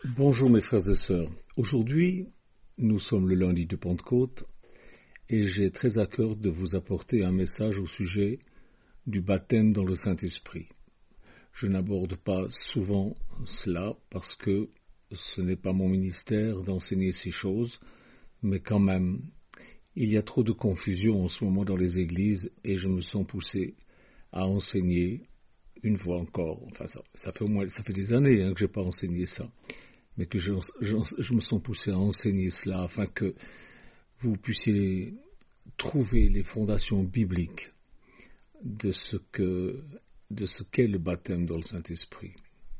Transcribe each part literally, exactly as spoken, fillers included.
Bonjour mes frères et sœurs. Aujourd'hui, nous sommes le lundi de Pentecôte et j'ai très à cœur de vous apporter un message au sujet du baptême dans le Saint-Esprit. Je n'aborde pas souvent cela parce que ce n'est pas mon ministère d'enseigner ces choses, mais quand même, il y a trop de confusion en ce moment dans les églises et je me sens poussé à enseigner une fois encore. Enfin, ça, ça fait au moins, ça fait des années hein, que je n'ai pas enseigné ça. mais que je, je, je me sens poussé à enseigner cela afin que vous puissiez trouver les fondations bibliques de ce que, de ce qu'est le baptême dans le Saint-Esprit.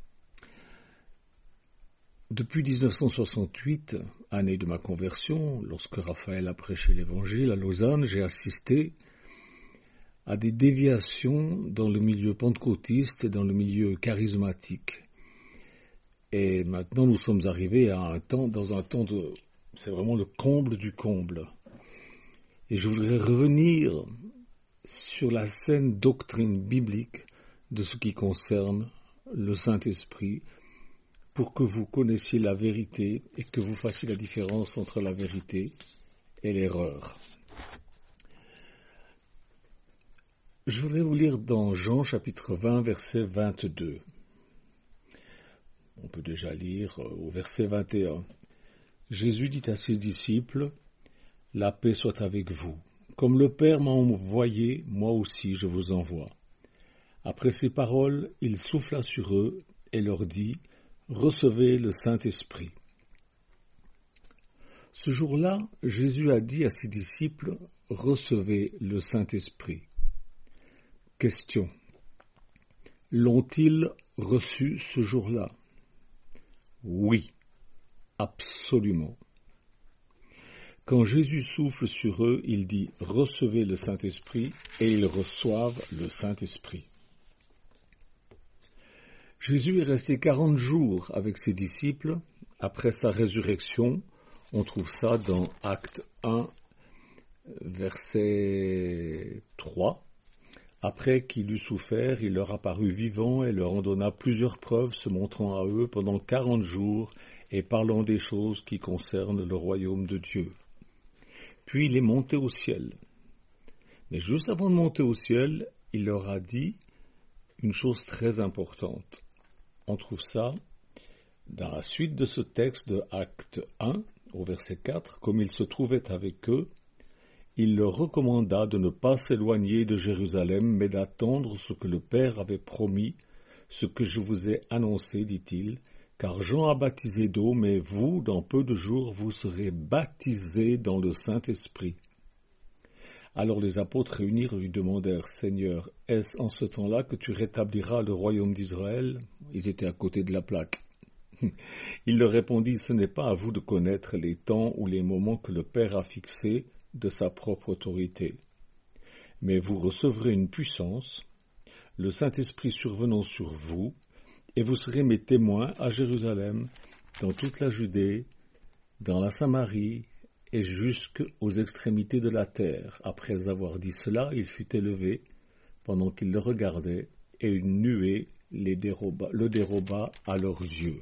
Depuis dix-neuf cent soixante-huit, année de ma conversion, lorsque Raphaël a prêché l'Évangile à Lausanne, j'ai assisté à des déviations dans le milieu pentecôtiste et dans le milieu charismatique. Et maintenant, nous sommes arrivés à un temps, dans un temps de, c'est vraiment le comble du comble. Et je voudrais revenir sur la saine doctrine biblique de ce qui concerne le Saint-Esprit pour que vous connaissiez la vérité et que vous fassiez la différence entre la vérité et l'erreur. Je voudrais vous lire dans Jean chapitre vingt, verset vingt-deux. On peut déjà lire au verset vingt et un. Jésus dit à ses disciples, « La paix soit avec vous. Comme le Père m'a envoyé, moi aussi je vous envoie. » Après ces paroles, il souffla sur eux et leur dit, « Recevez le Saint-Esprit. » Ce jour-là, Jésus a dit à ses disciples, « Recevez le Saint-Esprit. » Question. L'ont-ils reçu ce jour-là? Oui, absolument. Quand Jésus souffle sur eux, il dit « Recevez le Saint-Esprit » et ils reçoivent le Saint-Esprit. Jésus est resté quarante jours avec ses disciples. Après sa résurrection, on trouve ça dans Acte un, verset trois. Après qu'il eut souffert, il leur apparut vivant et leur en donna plusieurs preuves, se montrant à eux pendant quarante jours et parlant des choses qui concernent le royaume de Dieu. Puis il est monté au ciel. Mais juste avant de monter au ciel, il leur a dit une chose très importante. On trouve ça dans la suite de ce texte de Acte un, au verset quatre, comme il se trouvait avec eux, il leur recommanda de ne pas s'éloigner de Jérusalem, mais d'attendre ce que le Père avait promis, ce que je vous ai annoncé, dit-il, car Jean a baptisé d'eau, mais vous, dans peu de jours, vous serez baptisés dans le Saint-Esprit. Alors les apôtres réunirent lui demandèrent, Seigneur, est-ce en ce temps-là que tu rétabliras le royaume d'Israël? Ils étaient à côté de la plaque. Il leur répondit, ce n'est pas à vous de connaître les temps ou les moments que le Père a fixés, de sa propre autorité. Mais vous recevrez une puissance, le Saint-Esprit survenant sur vous, et vous serez mes témoins à Jérusalem, dans toute la Judée, dans la Samarie, et jusqu'aux extrémités de la terre. Après avoir dit cela, il fut élevé, pendant qu'ils le regardaient, et une nuée les déroba, le déroba à leurs yeux.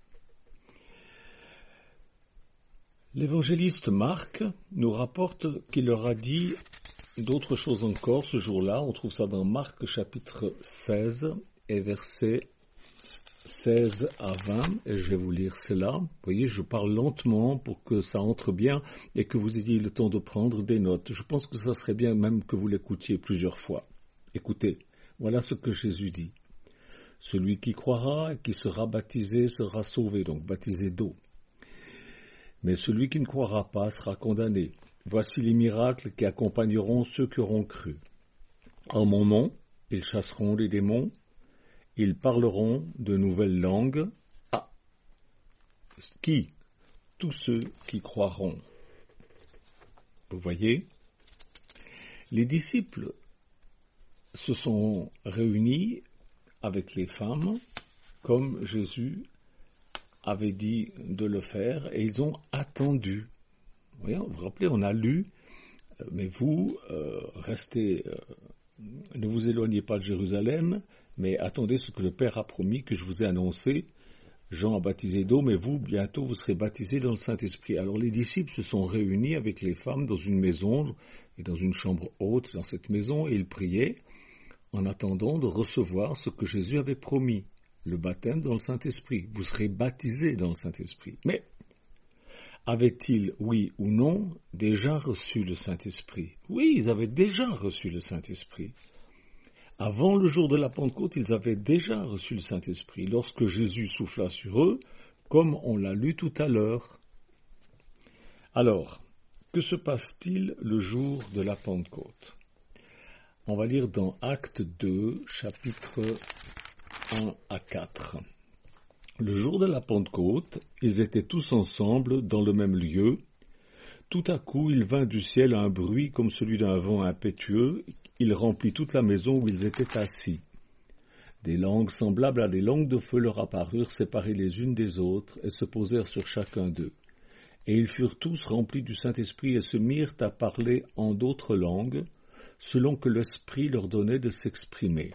L'évangéliste Marc nous rapporte qu'il leur a dit d'autres choses encore ce jour-là. On trouve ça dans Marc chapitre seize et versets seize à vingt. Et je vais vous lire cela. Vous voyez, je parle lentement pour que ça entre bien et que vous ayez le temps de prendre des notes. Je pense que ça serait bien même que vous l'écoutiez plusieurs fois. Écoutez, voilà ce que Jésus dit. Celui qui croira et qui sera baptisé sera sauvé, donc baptisé d'eau. Mais celui qui ne croira pas sera condamné. Voici les miracles qui accompagneront ceux qui auront cru. En mon nom, ils chasseront les démons, ils parleront de nouvelles langues. Ah, qui? Tous ceux qui croiront. Vous voyez, les disciples se sont réunis avec les femmes, comme Jésus avait dit de le faire, et ils ont attendu. Vous voyez, vous vous rappelez, on a lu, mais vous, euh, restez, euh, ne vous éloignez pas de Jérusalem, mais attendez ce que le Père a promis, que je vous ai annoncé, Jean a baptisé d'eau, mais vous, bientôt, vous serez baptisés dans le Saint-Esprit. Alors les disciples se sont réunis avec les femmes dans une maison, et dans une chambre haute dans cette maison, et ils priaient en attendant de recevoir ce que Jésus avait promis, le baptême dans le Saint-Esprit. Vous serez baptisés dans le Saint-Esprit. Mais avaient-ils, oui ou non, déjà reçu le Saint-Esprit? Oui, ils avaient déjà reçu le Saint-Esprit. Avant le jour de la Pentecôte, ils avaient déjà reçu le Saint-Esprit, lorsque Jésus souffla sur eux, comme on l'a lu tout à l'heure. Alors, que se passe-t-il le jour de la Pentecôte? On va lire dans Actes deux, chapitres un à quatre. Le jour de la Pentecôte, ils étaient tous ensemble dans le même lieu. Tout à coup, il vint du ciel un bruit comme celui d'un vent impétueux. Il remplit toute la maison où ils étaient assis. Des langues semblables à des langues de feu leur apparurent, séparées les unes des autres, et se posèrent sur chacun d'eux. Et ils furent tous remplis du Saint-Esprit et se mirent à parler en d'autres langues, selon que l'Esprit leur donnait de s'exprimer.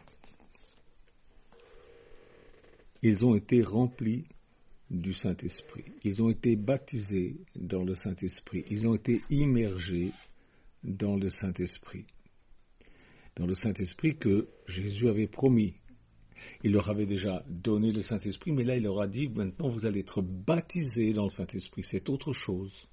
Ils ont été remplis du Saint-Esprit. Ils ont été baptisés dans le Saint-Esprit. Ils ont été immergés dans le Saint-Esprit. Dans le Saint-Esprit que Jésus avait promis. Il leur avait déjà donné le Saint-Esprit, mais là il leur a dit, maintenant vous allez être baptisés dans le Saint-Esprit. C'est autre chose.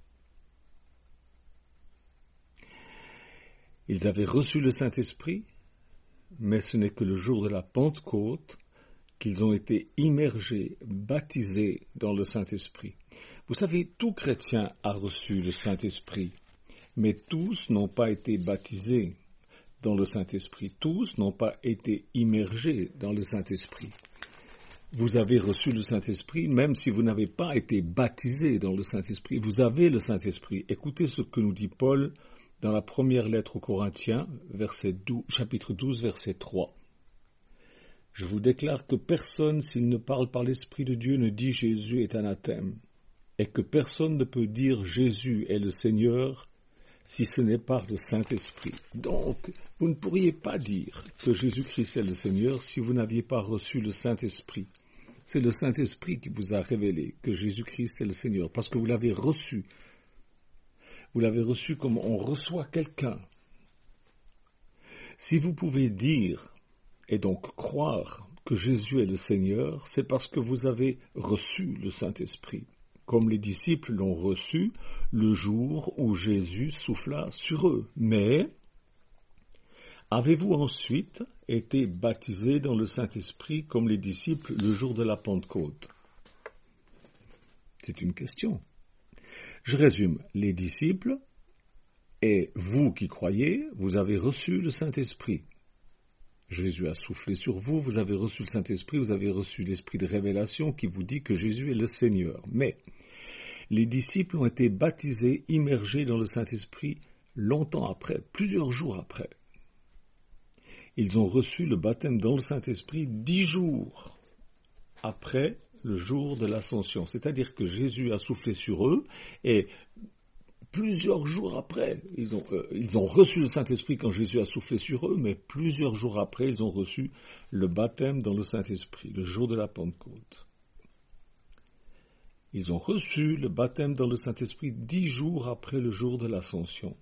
Ils avaient reçu le Saint-Esprit, mais ce n'est que le jour de la Pentecôte qu'ils ont été immergés, baptisés dans le Saint-Esprit. Vous savez, tout chrétien a reçu le Saint-Esprit, mais tous n'ont pas été baptisés dans le Saint-Esprit. Tous n'ont pas été immergés dans le Saint-Esprit. Vous avez reçu le Saint-Esprit, même si vous n'avez pas été baptisé dans le Saint-Esprit. Vous avez le Saint-Esprit. Écoutez ce que nous dit Paul dans la première lettre aux Corinthiens, verset douze, chapitre douze, verset trois. Je vous déclare que personne, s'il ne parle par l'Esprit de Dieu, ne dit Jésus est anathème, et que personne ne peut dire Jésus est le Seigneur si ce n'est par le Saint-Esprit. Donc, vous ne pourriez pas dire que Jésus-Christ est le Seigneur si vous n'aviez pas reçu le Saint-Esprit. C'est le Saint-Esprit qui vous a révélé que Jésus-Christ est le Seigneur, parce que vous l'avez reçu. Vous l'avez reçu comme on reçoit quelqu'un. Si vous pouvez dire, et donc croire que Jésus est le Seigneur, c'est parce que vous avez reçu le Saint-Esprit, comme les disciples l'ont reçu le jour où Jésus souffla sur eux. Mais avez-vous ensuite été baptisés dans le Saint-Esprit comme les disciples le jour de la Pentecôte? C'est une question. Je résume, les disciples et vous qui croyez, vous avez reçu le Saint-Esprit. Jésus a soufflé sur vous, vous avez reçu le Saint-Esprit, vous avez reçu l'Esprit de révélation qui vous dit que Jésus est le Seigneur. Mais les disciples ont été baptisés, immergés dans le Saint-Esprit longtemps après, plusieurs jours après. Ils ont reçu le baptême dans le Saint-Esprit dix jours après le jour de l'Ascension. C'est-à-dire que Jésus a soufflé sur eux et plusieurs jours après, ils ont, euh, ils ont reçu le Saint-Esprit quand Jésus a soufflé sur eux, mais plusieurs jours après, ils ont reçu le baptême dans le Saint-Esprit, le jour de la Pentecôte. Ils ont reçu le baptême dans le Saint-Esprit dix jours après le jour de l'Ascension.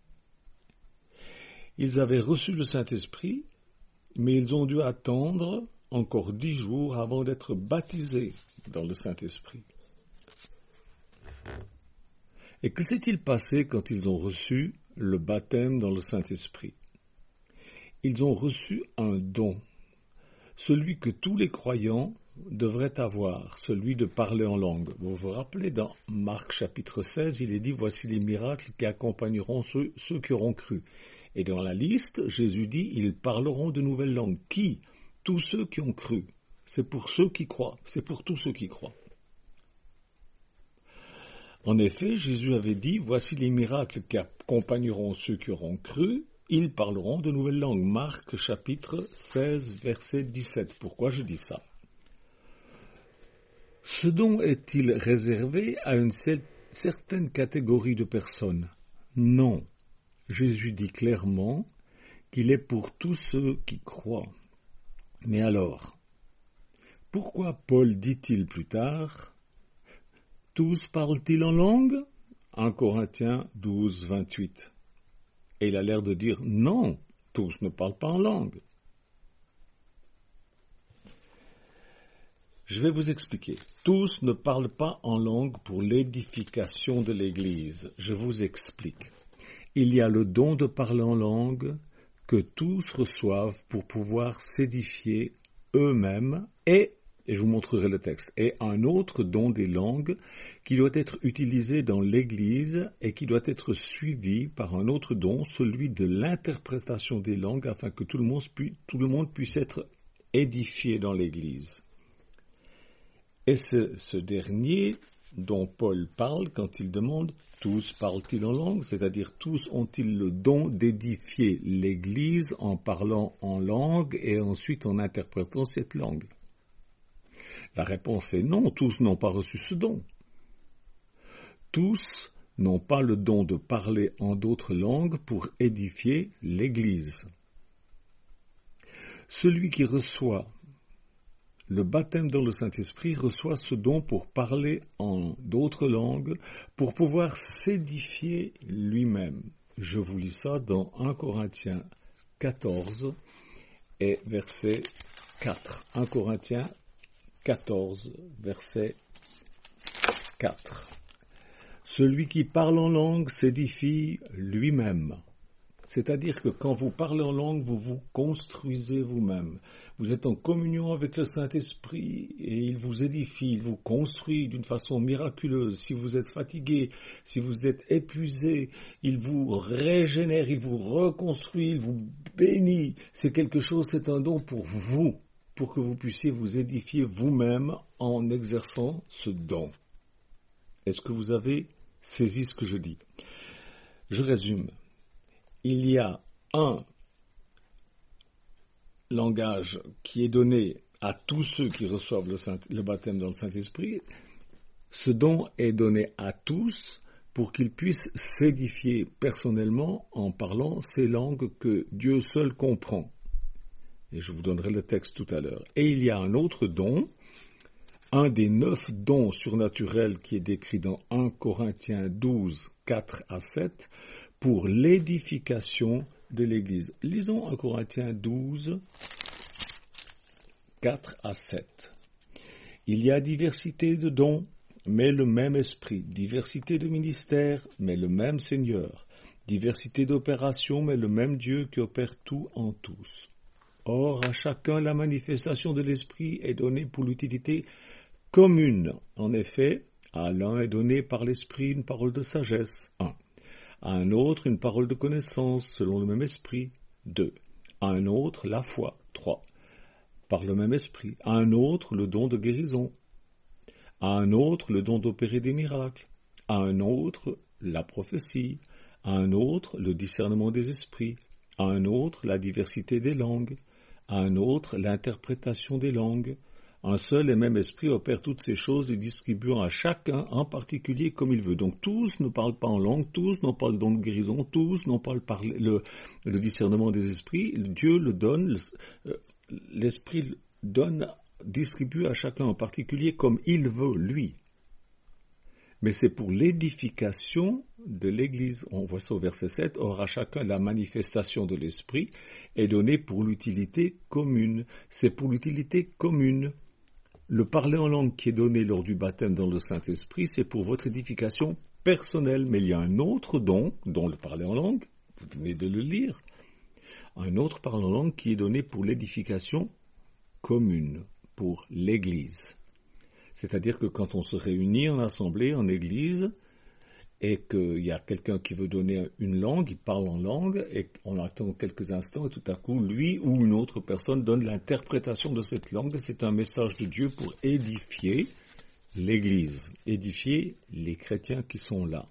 Ils avaient reçu le Saint-Esprit, mais ils ont dû attendre encore dix jours avant d'être baptisés dans le Saint-Esprit. Et que s'est-il passé quand ils ont reçu le baptême dans le Saint-Esprit? Ils ont reçu un don, celui que tous les croyants devraient avoir, celui de parler en langue. Vous vous rappelez, dans Marc chapitre seize, il est dit « Voici les miracles qui accompagneront ceux, ceux qui auront cru ». Et dans la liste, Jésus dit « Ils parleront de nouvelles langues ». Qui? Tous ceux qui ont cru. C'est pour ceux qui croient. C'est pour tous ceux qui croient. En effet, Jésus avait dit « Voici les miracles qui accompagneront ceux qui auront cru, ils parleront de nouvelles langues ». Marc chapitre seize, verset dix-sept. Pourquoi je dis ça? Ce don est-il réservé à une certaine catégorie de personnes? Non. Jésus dit clairement qu'il est pour tous ceux qui croient. Mais alors, Pourquoi Paul dit-il plus tard « Tous parlent-ils en langue ?» un Corinthiens douze, vingt-huit. Et il a l'air de dire « Non, tous ne parlent pas en langue. » Je vais vous expliquer. Tous ne parlent pas en langue pour l'édification de l'Église. Je vous explique. Il y a le don de parler en langue que tous reçoivent pour pouvoir s'édifier eux-mêmes et, et je vous montrerai le texte, et un autre don des langues qui doit être utilisé dans l'Église et qui doit être suivi par un autre don, celui de l'interprétation des langues afin que tout le monde puisse, tout le monde puisse être édifié dans l'Église. Et c'est ce dernier dont Paul parle quand il demande « Tous parlent-ils en langue ?» c'est-à-dire tous ont-ils le don d'édifier l'Église en parlant en langue et ensuite en interprétant cette langue. La réponse est non, tous n'ont pas reçu ce don. Tous n'ont pas le don de parler en d'autres langues pour édifier l'Église. Celui qui reçoit le baptême dans le Saint-Esprit reçoit ce don pour parler en d'autres langues, pour pouvoir s'édifier lui-même. Je vous lis ça dans un Corinthiens quatorze et verset quatre. un Corinthiens quatorze, verset quatre. Celui qui parle en langue s'édifie lui-même. C'est-à-dire que quand vous parlez en langue, vous vous construisez vous-même. Vous êtes en communion avec le Saint-Esprit et il vous édifie, il vous construit d'une façon miraculeuse. Si vous êtes fatigué, si vous êtes épuisé, il vous régénère, il vous reconstruit, il vous bénit. C'est quelque chose, c'est un don pour vous, pour que vous puissiez vous édifier vous-même en exerçant ce don. Est-ce que vous avez saisi ce que je dis? Je résume. Il y a un langage qui est donné à tous ceux qui reçoivent le, Saint, le baptême dans le Saint-Esprit. Ce don est donné à tous pour qu'ils puissent s'édifier personnellement en parlant ces langues que Dieu seul comprend. Et je vous donnerai le texte tout à l'heure. Et il y a un autre don, un des neuf dons surnaturels qui est décrit dans un Corinthiens douze, quatre à sept, pour l'édification de l'Église. Lisons un Corinthiens douze, quatre à sept. Il y a diversité de dons, mais le même esprit. Diversité de ministères, mais le même Seigneur. Diversité d'opérations, mais le même Dieu qui opère tout en tous. Or, à chacun, la manifestation de l'esprit est donnée pour l'utilité commune. En effet, à l'un est donné par l'esprit une parole de sagesse. un. À un autre, une parole de connaissance, selon le même esprit. deux. À un autre, la foi. trois. Par le même esprit. À un autre, le don de guérison. À un autre, le don d'opérer des miracles. À un autre, la prophétie. À un autre, le discernement des esprits. À un autre, la diversité des langues. À un autre, l'interprétation des langues. Un seul et même esprit opère toutes ces choses et distribuant à chacun en particulier comme il veut. Donc tous ne parlent pas en langue, tous n'ont pas le don de guérison, tous n'ont pas le, parler, le, le discernement des esprits. Dieu le donne, l'esprit donne, distribue à chacun en particulier comme il veut, lui. Mais c'est pour l'édification de l'Église. On voit ça au verset sept. Or, à chacun, la manifestation de l'esprit est donnée pour l'utilité commune. C'est pour l'utilité commune. Le parler en langue qui est donné lors du baptême dans le Saint-Esprit, c'est pour votre édification personnelle. Mais il y a un autre don, dont le parler en langue, vous venez de le lire, un autre parler en langue qui est donné pour l'édification commune, pour l'Église. C'est-à-dire que quand on se réunit en assemblée, en Église, et qu'il y a quelqu'un qui veut donner une langue, il parle en langue, et on attend quelques instants, et tout à coup, lui ou une autre personne donne l'interprétation de cette langue. C'est un message de Dieu pour édifier l'Église, édifier les chrétiens qui sont là.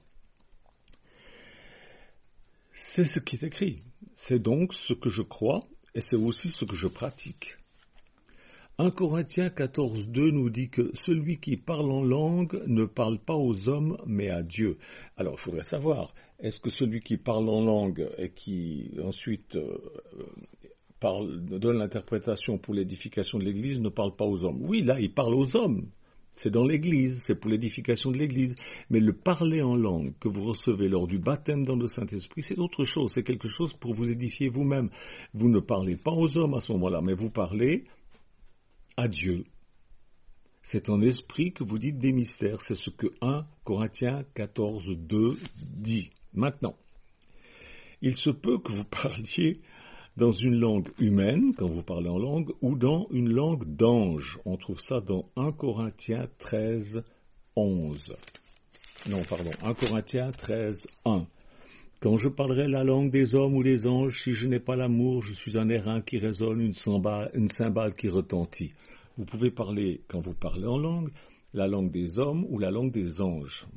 C'est ce qui est écrit. C'est donc ce que je crois, et c'est aussi ce que je pratique. un Corinthiens quatorze, deux nous dit que celui qui parle en langue ne parle pas aux hommes, mais à Dieu. Alors, il faudrait savoir, est-ce que celui qui parle en langue et qui ensuite euh, parle, donne l'interprétation pour l'édification de l'Église, ne parle pas aux hommes. Oui, là, il parle aux hommes. C'est dans l'Église, c'est pour l'édification de l'Église. Mais le parler en langue que vous recevez lors du baptême dans le Saint-Esprit, c'est autre chose. C'est quelque chose pour vous édifier vous-même. Vous ne parlez pas aux hommes à ce moment-là, mais vous parlez à Dieu. C'est en esprit que vous dites des mystères. C'est ce que premier Corinthiens quatorze, deux dit. Maintenant, il se peut que vous parliez dans une langue humaine, quand vous parlez en langue, ou dans une langue d'ange. On trouve ça dans premier Corinthiens treize, onze. Non, pardon, premier Corinthiens treize, un. Quand je parlerai la langue des hommes ou des anges, si je n'ai pas l'amour, je suis un airain qui résonne, une cymbale, une cymbale qui retentit. Vous pouvez parler, quand vous parlez en langue, la langue des hommes ou la langue des anges.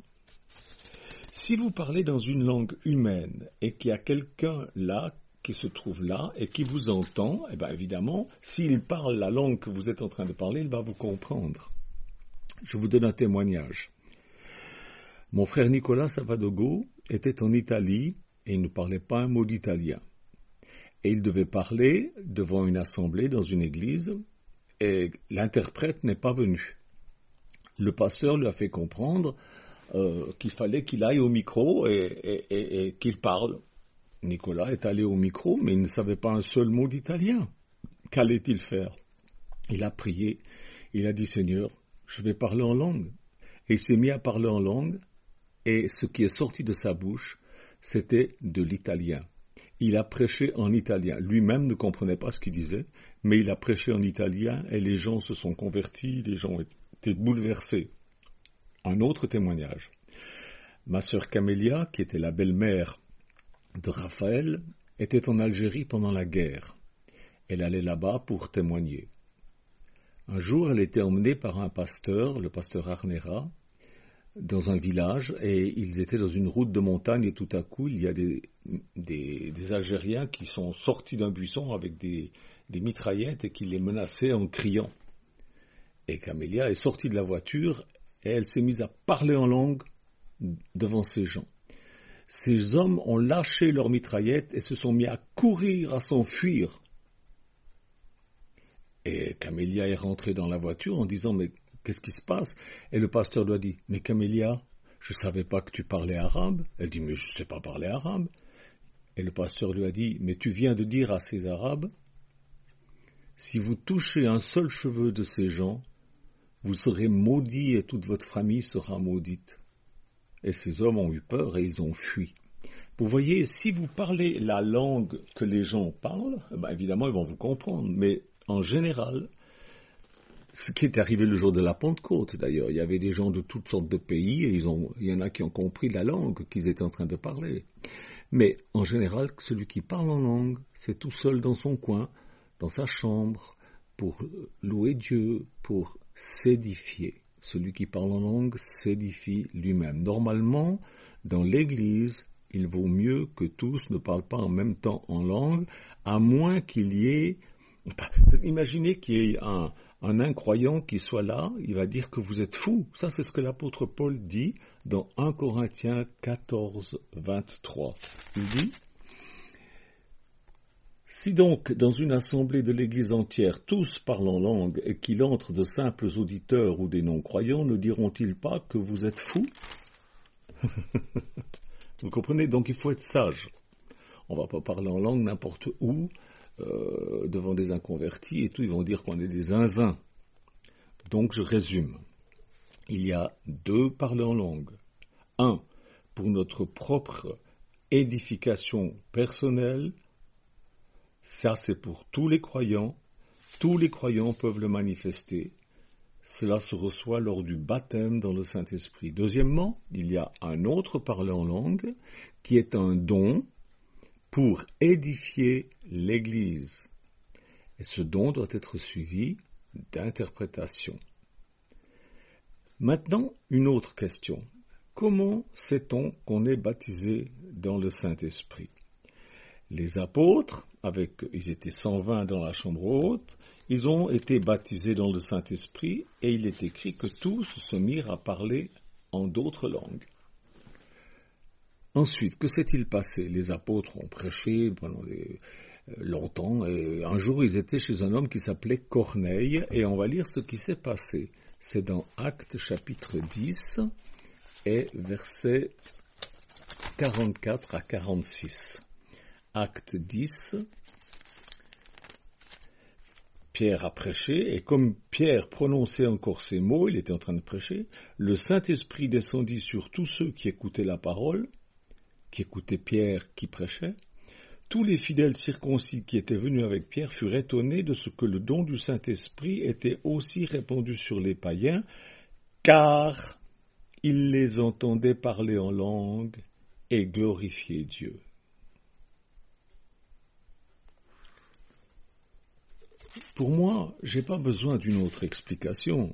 Si vous parlez dans une langue humaine et qu'il y a quelqu'un là, qui se trouve là et qui vous entend, eh bien évidemment, s'il parle la langue que vous êtes en train de parler, il va vous comprendre. Je vous donne un témoignage. Mon frère Nicolas Savadogo était en Italie et il ne parlait pas un mot d'italien. Et il devait parler devant une assemblée dans une église et l'interprète n'est pas venu. Le pasteur lui a fait comprendre euh, qu'il fallait qu'il aille au micro et, et, et, et qu'il parle. Nicolas est allé au micro, mais il ne savait pas un seul mot d'italien. Qu'allait-il faire? Il a prié, il a dit « Seigneur, je vais parler en langue ». Et il s'est mis à parler en langue, et ce qui est sorti de sa bouche, c'était de l'italien. Il a prêché en italien. Lui-même ne comprenait pas ce qu'il disait, mais il a prêché en italien, et les gens se sont convertis, les gens étaient bouleversés. Un autre témoignage. Ma sœur Camélia, qui était la belle-mère de Raphaël, était en Algérie pendant la guerre. Elle allait là-bas pour témoigner. Un jour, elle était emmenée par un pasteur, le pasteur Arnera, dans un village, et ils étaient dans une route de montagne, et tout à coup, il y a des, des, des Algériens qui sont sortis d'un buisson avec des, des mitraillettes et qui les menaçaient en criant. Et Camélia est sortie de la voiture, et elle s'est mise à parler en langue devant ces gens. Ces hommes ont lâché leurs mitraillettes et se sont mis à courir, à s'enfuir. Et Camélia est rentrée dans la voiture en disant « Mais qu'est-ce qui se passe ?» Et le pasteur lui a dit « Mais Camélia, je ne savais pas que tu parlais arabe. » Elle dit « Mais je ne sais pas parler arabe. » Et le pasteur lui a dit « Mais tu viens de dire à ces Arabes, si vous touchez un seul cheveu de ces gens, vous serez maudits et toute votre famille sera maudite. » Et ces hommes ont eu peur et ils ont fui. Vous voyez, si vous parlez la langue que les gens parlent, ben évidemment, ils vont vous comprendre. Mais en général, ce qui est arrivé le jour de la Pentecôte, d'ailleurs, il y avait des gens de toutes sortes de pays et ils ont, il y en a qui ont compris la langue qu'ils étaient en train de parler. Mais en général, celui qui parle en langue, c'est tout seul dans son coin, dans sa chambre, pour louer Dieu, pour s'édifier. Celui qui parle en langue s'édifie lui-même. Normalement, dans l'Église, il vaut mieux que tous ne parlent pas en même temps en langue, à moins qu'il y ait... Imaginez qu'il y ait un, un incroyant qui soit là, il va dire que vous êtes fou. Ça, c'est ce que l'apôtre Paul dit dans premier Corinthiens quatorze, vingt-trois. Il dit... Si donc, dans une assemblée de l'Église entière, tous parlent en langue et qu'il entre de simples auditeurs ou des non-croyants, ne diront-ils pas que vous êtes fous? Vous comprenez? Donc il faut être sage. On ne va pas parler en langue n'importe où, euh, devant des inconvertis et tout, ils vont dire qu'on est des zinzins. Donc je résume. Il y a deux parler en langue. Un, pour notre propre édification personnelle. Ça, c'est pour tous les croyants. Tous les croyants peuvent le manifester. Cela se reçoit lors du baptême dans le Saint-Esprit. Deuxièmement, il y a un autre parler en langue qui est un don pour édifier l'Église. Et ce don doit être suivi d'interprétation. Maintenant, une autre question. Comment sait-on qu'on est baptisé dans le Saint-Esprit? Les apôtres, avec, ils étaient cent vingt dans la chambre haute, ils ont été baptisés dans le Saint-Esprit et il est écrit que tous se mirent à parler en d'autres langues. Ensuite, que s'est-il passé? Les apôtres ont prêché pendant les, longtemps. Et un jour, ils étaient chez un homme qui s'appelait Corneille, et on va lire ce qui s'est passé. C'est dans Actes chapitre dix et versets quarante-quatre à quarante-six. Acte dix, Pierre a prêché, et comme Pierre prononçait encore ces mots, il était en train de prêcher, le Saint-Esprit descendit sur tous ceux qui écoutaient la parole, qui écoutaient Pierre qui prêchait. Tous les fidèles circoncis qui étaient venus avec Pierre furent étonnés de ce que le don du Saint-Esprit était aussi répandu sur les païens, car ils les entendaient parler en langue et glorifier Dieu. Pour moi, je n'ai pas besoin d'une autre explication.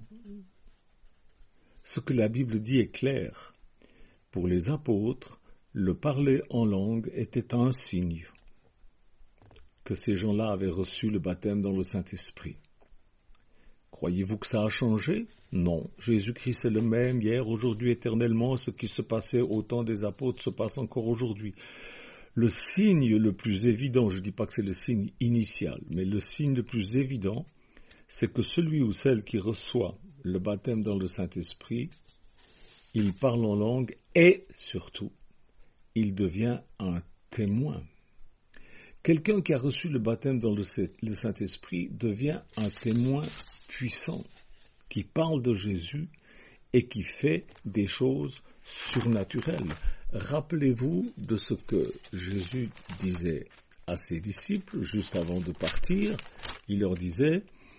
Ce que la Bible dit est clair. Pour les apôtres, le parler en langue était un signe que ces gens-là avaient reçu le baptême dans le Saint-Esprit. Croyez-vous que ça a changé? Non. Jésus-Christ est le même hier, aujourd'hui, éternellement. Ce qui se passait au temps des apôtres se passe encore aujourd'hui. Le signe le plus évident, je ne dis pas que c'est le signe initial, mais le signe le plus évident, c'est que celui ou celle qui reçoit le baptême dans le Saint-Esprit, il parle en langue et, surtout, il devient un témoin. Quelqu'un qui a reçu le baptême dans le Saint-Esprit devient un témoin puissant, qui parle de Jésus et qui fait des choses surnaturelles. Rappelez-vous de ce que Jésus disait à ses disciples juste avant de partir. Il leur disait,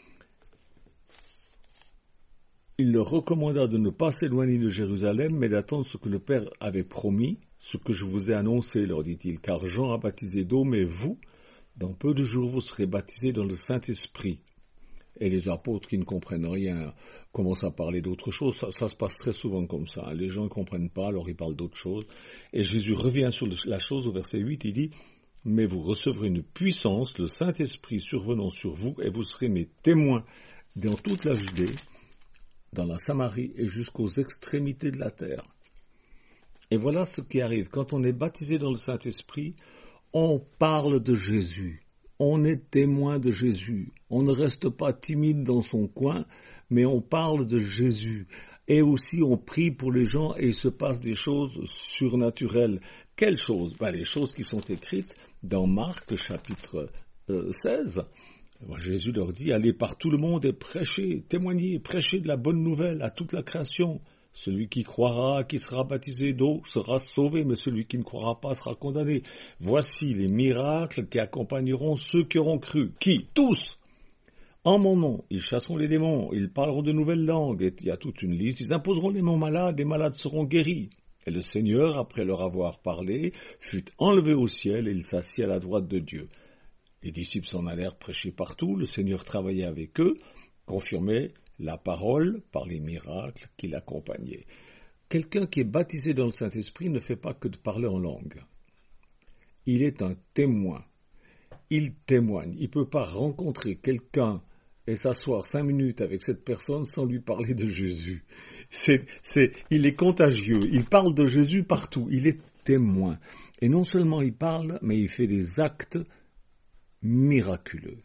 il leur recommanda de ne pas s'éloigner de Jérusalem, mais d'attendre ce que le Père avait promis, ce que je vous ai annoncé, leur dit-il, car Jean a baptisé d'eau, mais vous, dans peu de jours, vous serez baptisés dans le Saint-Esprit. Et les apôtres qui ne comprennent rien commencent à parler d'autre chose. Ça, ça se passe très souvent comme ça. Les gens ne comprennent pas, alors ils parlent d'autre chose. Et Jésus revient sur la chose au verset huit, il dit « Mais vous recevrez une puissance, le Saint-Esprit survenant sur vous, et vous serez mes témoins dans toute la Judée, dans la Samarie et jusqu'aux extrémités de la terre. » Et voilà ce qui arrive. Quand on est baptisé dans le Saint-Esprit, on parle de Jésus. On est témoin de Jésus. On ne reste pas timide dans son coin, mais on parle de Jésus. Et aussi, on prie pour les gens et il se passe des choses surnaturelles. Quelles choses? Ben, les choses qui sont écrites dans Marc, chapitre euh, seize. Jésus leur dit, allez par tout le monde et prêchez, témoignez, prêchez de la bonne nouvelle à toute la création. Celui qui croira, qui sera baptisé d'eau, sera sauvé, mais celui qui ne croira pas sera condamné. Voici les miracles qui accompagneront ceux qui auront cru. Qui? Tous! En mon nom, ils chasseront les démons, ils parleront de nouvelles langues, et il y a toute une liste, ils imposeront les mains malades, les malades seront guéris. Et le Seigneur, après leur avoir parlé, fut enlevé au ciel, et il s'assit à la droite de Dieu. Les disciples s'en allèrent prêcher partout, le Seigneur travaillait avec eux, confirmait la parole par les miracles qui l'accompagnaient. Quelqu'un qui est baptisé dans le Saint-Esprit ne fait pas que de parler en langue. Il est un témoin. Il témoigne. Il ne peut pas rencontrer quelqu'un et s'asseoir cinq minutes avec cette personne sans lui parler de Jésus. C'est, c'est, il est contagieux. Il parle de Jésus partout. Il est témoin. Et non seulement il parle, mais il fait des actes miraculeux.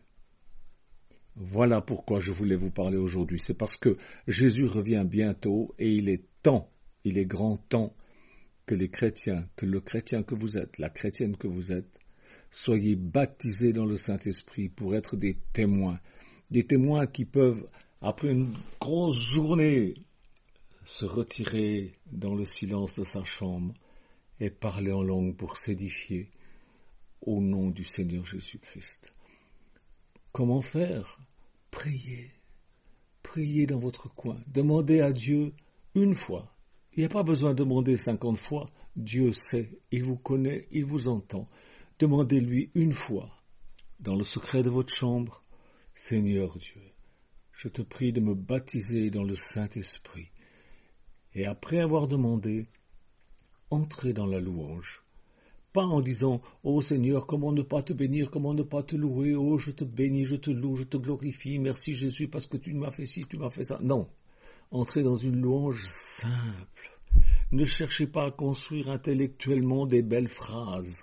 Voilà pourquoi je voulais vous parler aujourd'hui. C'est parce que Jésus revient bientôt et il est temps, il est grand temps que les chrétiens, que le chrétien que vous êtes, la chrétienne que vous êtes, soyez baptisés dans le Saint-Esprit pour être des témoins. Des témoins qui peuvent, après une grosse journée, se retirer dans le silence de sa chambre et parler en langue pour s'édifier au nom du Seigneur Jésus-Christ. Comment faire? Priez. Priez dans votre coin. Demandez à Dieu une fois. Il n'y a pas besoin de demander cinquante fois. Dieu sait, il vous connaît, il vous entend. Demandez-lui une fois, dans le secret de votre chambre, Seigneur Dieu, je te prie de me baptiser dans le Saint-Esprit. Et après avoir demandé, entrez dans la louange. Pas en disant « Oh Seigneur, comment ne pas te bénir, comment ne pas te louer, oh je te bénis, je te loue, je te glorifie, merci Jésus parce que tu m'as fait ci, tu m'as fait ça. » Non, entrez dans une louange simple. Ne cherchez pas à construire intellectuellement des belles phrases.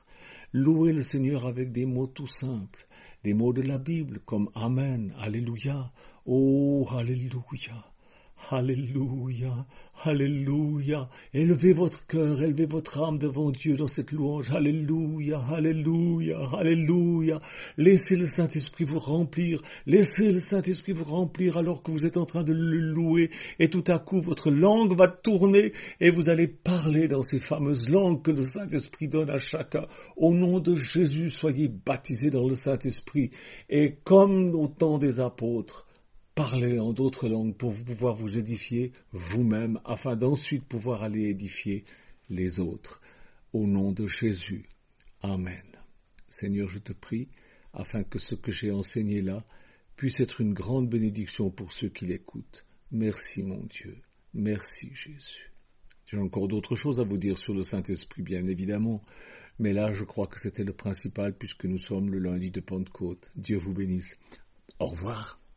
Louez le Seigneur avec des mots tout simples, des mots de la Bible comme Amen, Alléluia, oh Alléluia. Alléluia, Alléluia. Élevez votre cœur, élevez votre âme devant Dieu dans cette louange. Alléluia, Alléluia, Alléluia. Laissez le Saint-Esprit vous remplir. Laissez le Saint-Esprit vous remplir alors que vous êtes en train de le louer. Et tout à coup, votre langue va tourner et vous allez parler dans ces fameuses langues que le Saint-Esprit donne à chacun. Au nom de Jésus, soyez baptisés dans le Saint-Esprit. Et comme au temps des apôtres, parlez en d'autres langues pour pouvoir vous édifier vous-même, afin d'ensuite pouvoir aller édifier les autres. Au nom de Jésus. Amen. Seigneur, je te prie, afin que ce que j'ai enseigné là puisse être une grande bénédiction pour ceux qui l'écoutent. Merci mon Dieu. Merci Jésus. J'ai encore d'autres choses à vous dire sur le Saint-Esprit, bien évidemment, mais là je crois que c'était le principal puisque nous sommes le lundi de Pentecôte. Dieu vous bénisse. Au revoir.